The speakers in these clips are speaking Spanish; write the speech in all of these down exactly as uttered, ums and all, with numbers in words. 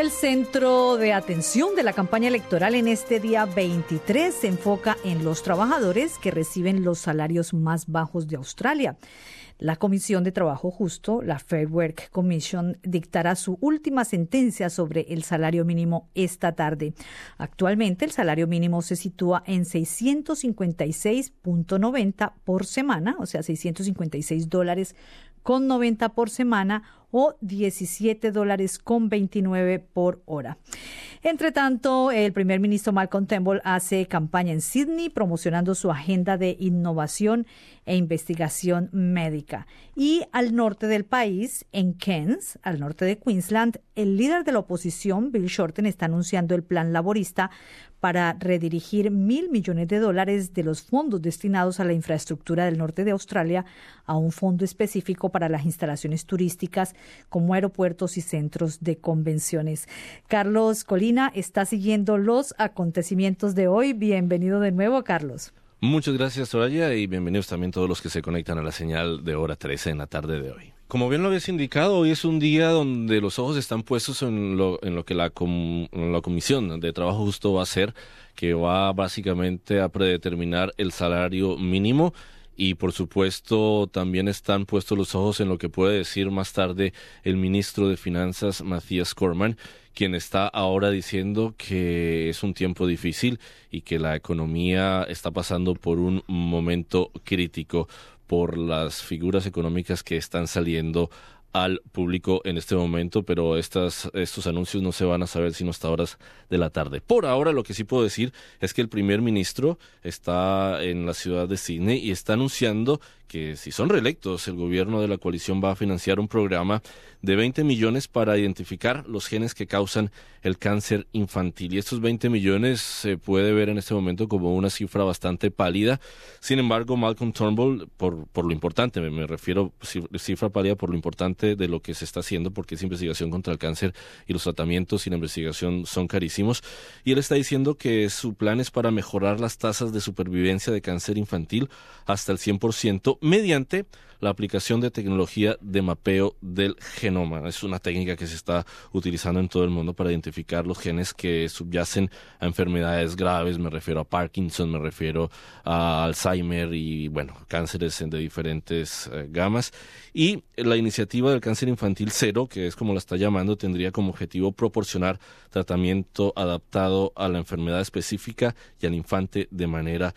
El centro de atención de la campaña electoral en este día veintitrés se enfoca en los trabajadores que reciben los salarios más bajos de Australia. La Comisión de Trabajo Justo, la Fair Work Commission, dictará su última sentencia sobre el salario mínimo esta tarde. Actualmente, el salario mínimo se sitúa en seiscientos cincuenta y seis punto noventa por semana, o sea, seiscientos cincuenta y seis dólares con noventa por semana o diecisiete dólares con veintinueve por hora. Entre tanto, el primer ministro Malcolm Turnbull hace campaña en Sydney promocionando su agenda de innovación e investigación médica. Y al norte del país, en Cairns, al norte de Queensland, el líder de la oposición, Bill Shorten, está anunciando el plan laborista para redirigir mil millones de dólares de los fondos destinados a la infraestructura del norte de Australia a un fondo específico para las instalaciones turísticas como aeropuertos y centros de convenciones. Carlos Colina está siguiendo los acontecimientos de hoy. Bienvenido de nuevo, Carlos. Muchas gracias, Soraya, y bienvenidos también todos los que se conectan a la señal de hora trece en la tarde de hoy. Como bien lo habías indicado, hoy es un día donde los ojos están puestos en lo, en lo que la, com, la Comisión de Trabajo Justo va a hacer, que va básicamente a predeterminar el salario mínimo. Y, por supuesto, también están puestos los ojos en lo que puede decir más tarde el ministro de Finanzas, Matthias Cormann, quien está ahora diciendo que es un tiempo difícil y que la economía está pasando por un momento crítico por las figuras económicas que están saliendo al público en este momento, pero estas, estos anuncios no se van a saber sino hasta horas de la tarde. Por ahora, lo que sí puedo decir es que el primer ministro está en la ciudad de Sydney y está anunciando que si son reelectos, el gobierno de la coalición va a financiar un programa de veinte millones para identificar los genes que causan el cáncer infantil. Y estos veinte millones se puede ver en este momento como una cifra bastante pálida. Sin embargo, Malcolm Turnbull, por, por lo importante, me, me refiero cifra pálida por lo importante de lo que se está haciendo, porque es investigación contra el cáncer y los tratamientos y la investigación son carísimos. Y él está diciendo que su plan es para mejorar las tasas de supervivencia de cáncer infantil hasta el cien por ciento mediante la aplicación de tecnología de mapeo del genoma. Es una técnica que se está utilizando en todo el mundo para identificar los genes que subyacen a enfermedades graves. Me refiero a Parkinson, me refiero a Alzheimer y, bueno, cánceres de diferentes eh, gamas. Y la iniciativa del cáncer infantil cero, que es como la está llamando, tendría como objetivo proporcionar tratamiento adaptado a la enfermedad específica y al infante de manera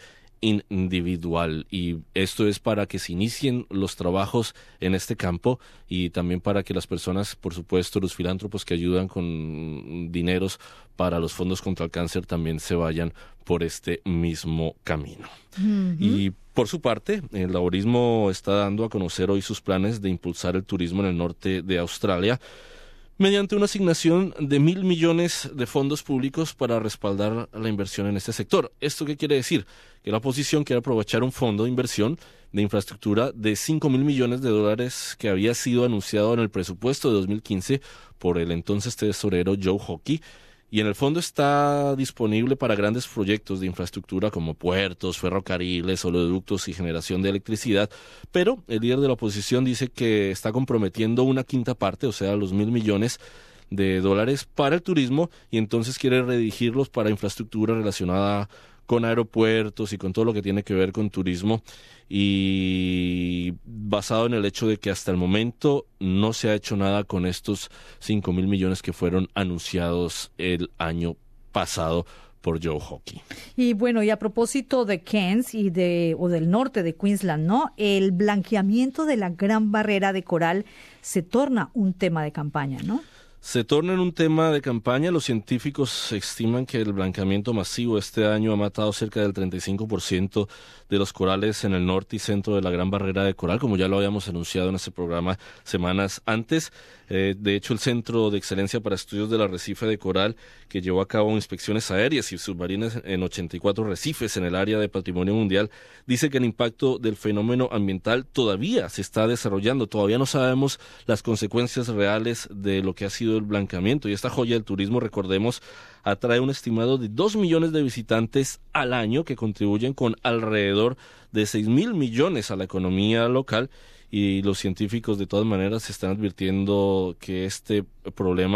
individual, y esto es para que se inicien los trabajos en este campo y también para que las personas, por supuesto, los filántropos que ayudan con dineros para los fondos contra el cáncer también se vayan por este mismo camino. Uh-huh. Y por su parte, el laborismo está dando a conocer hoy sus planes de impulsar el turismo en el norte de Australia mediante una asignación de mil millones de fondos públicos para respaldar la inversión en este sector. ¿Esto qué quiere decir? Que la oposición quiere aprovechar un fondo de inversión de infraestructura de cinco mil millones de dólares que había sido anunciado en el presupuesto de dos mil quince por el entonces tesorero Joe Hockey. Y en el fondo está disponible para grandes proyectos de infraestructura como puertos, ferrocarriles, oleoductos y generación de electricidad, pero el líder de la oposición dice que está comprometiendo una quinta parte, o sea, los mil millones de dólares para el turismo, y entonces quiere redirigirlos para infraestructura relacionada con aeropuertos y con todo lo que tiene que ver con turismo, y basado en el hecho de que hasta el momento no se ha hecho nada con estos cinco mil millones que fueron anunciados el año pasado por Joe Hockey. Y bueno, y a propósito de Cairns y de o del norte de Queensland, ¿no? El blanqueamiento de la Gran Barrera de Coral se torna un tema de campaña, ¿no? Se torna en un tema de campaña. Los científicos estiman que el blanqueamiento masivo este año ha matado cerca del treinta y cinco por ciento de los corales en el norte y centro de la Gran Barrera de Coral, como ya lo habíamos anunciado en este programa semanas antes. Eh, de hecho, el Centro de Excelencia para Estudios del Arrecife de Coral, que llevó a cabo inspecciones aéreas y submarinas en ochenta y cuatro arrecifes en el área de Patrimonio Mundial, dice que el impacto del fenómeno ambiental todavía se está desarrollando. Todavía no sabemos las consecuencias reales de lo que ha sido el blanqueamiento, y esta joya del turismo, recordemos, atrae un estimado de dos millones de visitantes al año que contribuyen con alrededor de seis mil millones a la economía local, y los científicos de todas maneras están advirtiendo que este problema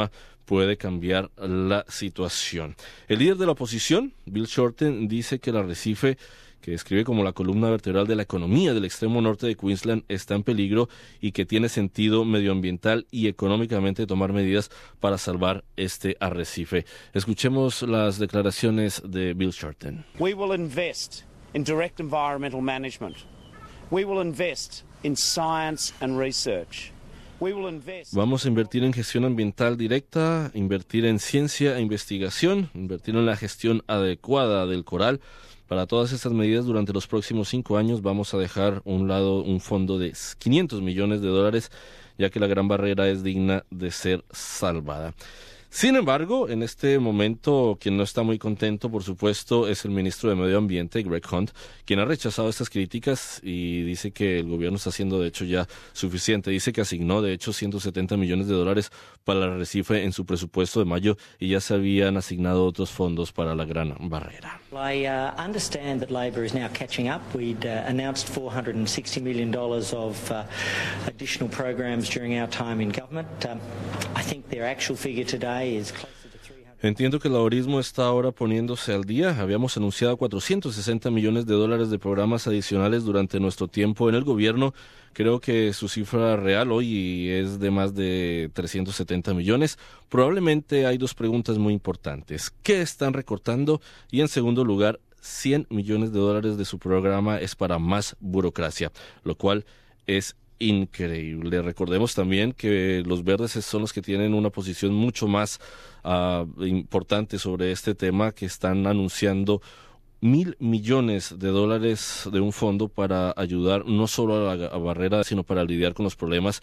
puede cambiar la situación. El líder de la oposición, Bill Shorten, dice que el arrecife, que describe como la columna vertebral de la economía del extremo norte de Queensland, está en peligro y que tiene sentido medioambiental y económicamente tomar medidas para salvar este arrecife. Escuchemos las declaraciones de Bill Shorten. We will invest in direct environmental management. We will invest in science and research. We will invest... Vamos a invertir en gestión ambiental directa, invertir en ciencia e investigación, invertir en la gestión adecuada del coral. Para todas estas medidas, durante los próximos cinco años vamos a dejar a un lado un fondo de quinientos millones de dólares, ya que la Gran Barrera es digna de ser salvada. Sin embargo, en este momento, quien no está muy contento, por supuesto, es el ministro de Medio Ambiente, Greg Hunt, quien ha rechazado estas críticas y dice que el gobierno está haciendo, de hecho, ya suficiente. Dice que asignó, de hecho, ciento setenta millones de dólares para el arrecife en su presupuesto de mayo y ya se habían asignado otros fondos para la Gran Barrera. I uh, understand that Labor is now catching up. We'd uh, announced four hundred sixty million dollars of uh, additional programs during our time in government. Um, I think their actual figure today is closer to three hundred. Entiendo que el laborismo está ahora poniéndose al día. Habíamos anunciado cuatrocientos sesenta millones de dólares de programas adicionales durante nuestro tiempo en el gobierno. Creo que su cifra real hoy es de más de trescientos setenta millones. Probablemente hay dos preguntas muy importantes. ¿Qué están recortando? Y en segundo lugar, cien millones de dólares de su programa es para más burocracia, lo cual es increíble. Recordemos también que los verdes son los que tienen una posición mucho más uh, importante sobre este tema, que están anunciando mil millones de dólares de un fondo para ayudar no solo a la barrera, sino para lidiar con los problemas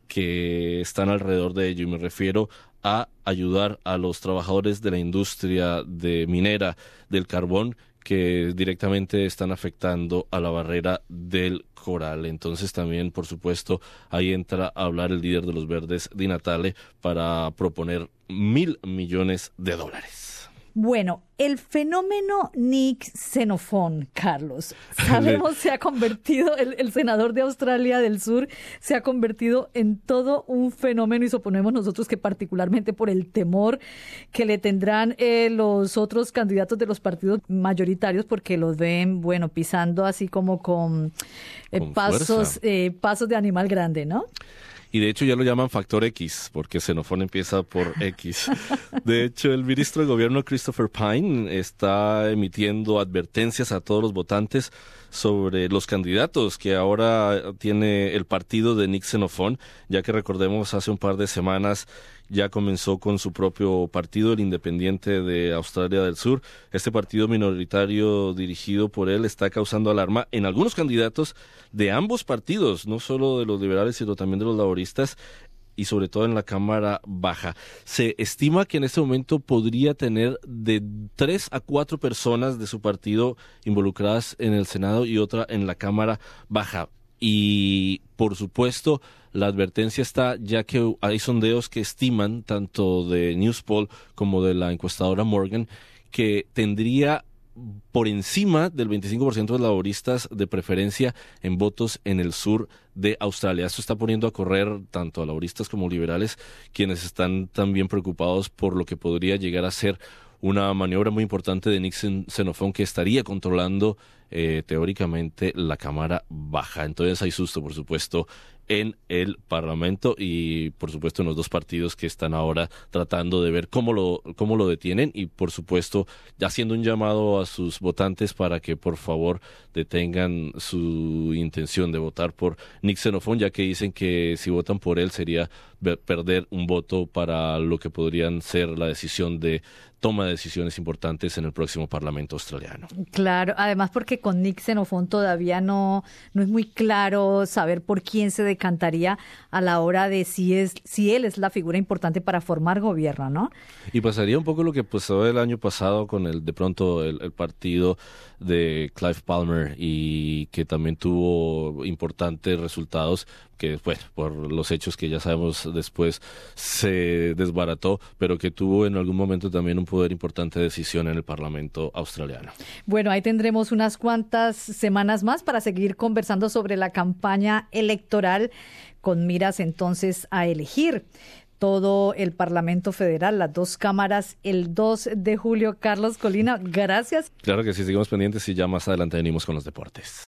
que están alrededor de ello. Y me refiero a ayudar a los trabajadores de la industria de minera del carbón, que directamente están afectando a la barrera del coral. Entonces también, por supuesto, ahí entra a hablar el líder de los verdes, Di Natale, para proponer mil millones de dólares. Bueno, el fenómeno Nick Xenophon, Carlos, sabemos se ha convertido, el, el senador de Australia del Sur se ha convertido en todo un fenómeno, y suponemos nosotros que particularmente por el temor que le tendrán eh, los otros candidatos de los partidos mayoritarios, porque los ven, bueno, pisando así como con, eh, con pasos, eh, pasos de animal grande, ¿no? Y de hecho ya lo llaman factor X, porque Xenophon empieza por X. De hecho, el ministro de Gobierno, Christopher Pyne, está emitiendo advertencias a todos los votantes sobre los candidatos que ahora tiene el partido de Nick Xenophon, ya que recordemos hace un par de semanas ya comenzó con su propio partido, el Independiente de Australia del Sur. Este partido minoritario dirigido por él está causando alarma en algunos candidatos de ambos partidos, no solo de los liberales, sino también de los laboristas, y sobre todo en la Cámara Baja. Se estima que en este momento podría tener de tres a cuatro personas de su partido involucradas en el Senado y otra en la Cámara Baja. Y, por supuesto, la advertencia está, ya que hay sondeos que estiman, tanto de Newspoll como de la encuestadora Morgan, que tendría por encima del veinticinco por ciento de laboristas de preferencia en votos en el sur de Australia. Esto está poniendo a correr tanto a laboristas como liberales, quienes están también preocupados por lo que podría llegar a ser una maniobra muy importante de Nick Xenophon, que estaría controlando eh, teóricamente la Cámara Baja. Entonces hay susto, por supuesto, en el Parlamento y, por supuesto, en los dos partidos que están ahora tratando de ver cómo lo, cómo lo detienen y, por supuesto, haciendo un llamado a sus votantes para que, por favor, detengan su intención de votar por Nick Xenophon, ya que dicen que si votan por él sería perder un voto para lo que podrían ser la decisión de toma de decisiones importantes en el próximo Parlamento australiano. Claro, además porque con Nick Xenophon todavía no, no es muy claro saber por quién se decantaría a la hora de si es si él es la figura importante para formar gobierno, ¿no? Y pasaría un poco lo que pasó el año pasado con el de pronto el, el partido de Clive Palmer, y que también tuvo importantes resultados, que bueno, por los hechos que ya sabemos después se desbarató, pero que tuvo en algún momento también un poder importante de decisión en el Parlamento australiano. Bueno, ahí tendremos unas cuantas semanas más para seguir conversando sobre la campaña electoral con miras entonces a elegir todo el Parlamento Federal, las dos cámaras, el dos de julio. Carlos Colina, gracias. Claro que sí, seguimos pendientes y ya más adelante venimos con los deportes.